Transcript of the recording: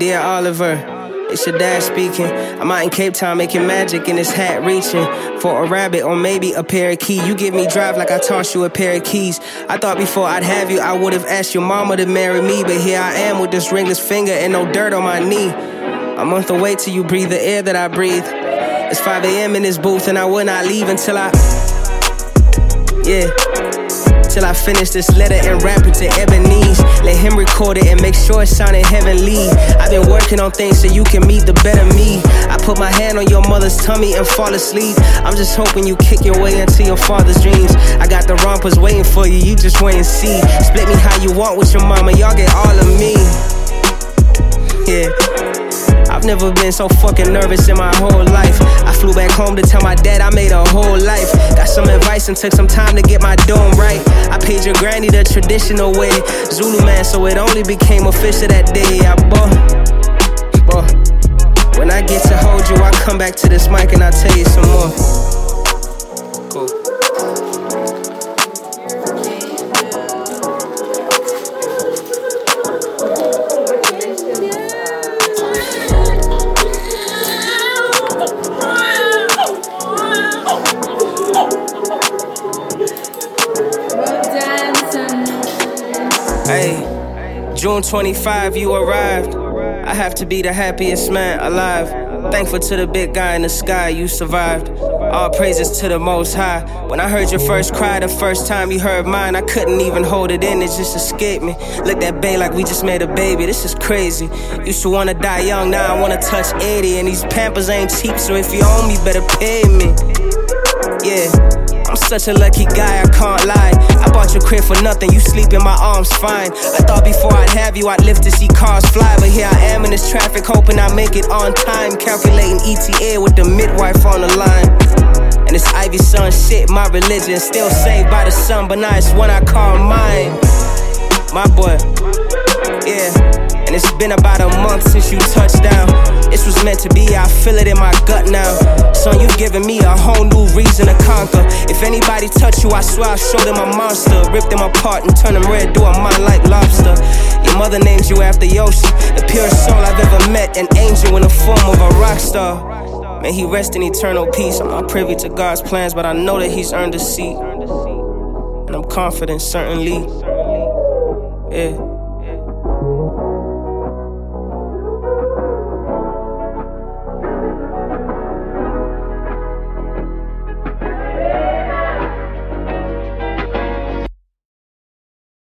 Dear Oliver, it's your dad speaking. I'm out in Cape Town making magic in his hat, reaching for a rabbit or maybe a parakeet. You give me drive like I tossed you a pair of keys. I thought before I'd have you, I would've asked your mama to marry me. But here I am with this ringless finger and no dirt on my knee. A month away till you breathe the air that I breathe. It's 5 a.m. in this booth and I will not leave until till I finish this letter and rap it to Ebeneeze. Let him record it and make sure it sounded heavenly. I've been working on things so you can meet the better me. I put my hand on your mother's tummy and fall asleep. I'm just hoping you kick your way into your father's dreams. I got the rompers waiting for you, you just wait and see. Split me how you want with your mama, y'all get all of me. Yeah, I've never been so fucking nervous in my whole life. I flew back home to tell my dad I made a whole life. Got some advice and took some time to get my dome right. I paid your granny the traditional way, Zulu man, so it only became official that day. When I get to hold you, I come back to this mic and I tell you some more. Cool. Hey, June 25, you arrived. I have to be the happiest man alive. Thankful to the big guy in the sky, you survived. All praises to the Most High. When I heard your first cry the first time you heard mine, I couldn't even hold it in, it just escaped me. Looked at Bay like we just made a baby, this is crazy. Used to wanna die young, now I wanna touch 80. And these Pampers ain't cheap, so if you owe me, better pay me. Yeah, I'm such a lucky guy, I can't lie. I bought your crib for nothing, you sleep in my arms fine. I thought before I'd have you, I'd live to see cars fly. But here I am in this traffic, hoping I make it on time. Calculating ETA with the midwife on the line. And this Ivy Sun shit, my religion. Still saved by the sun, but now it's one I call mine. My boy, yeah. And it's been about a month since you touched down. This was meant to be, I feel it in my gut now. Son, you've given me a whole new reason to conquer. If anybody touch you, I swear I'll show them a monster. Rip them apart and turn them red, do a mind like lobster. Your mother named you after Yoshi, the purest soul I've ever met. An angel in the form of a rock star. May he rest in eternal peace. I'm not privy to God's plans, but I know that he's earned a seat. And I'm confident, certainly. Yeah.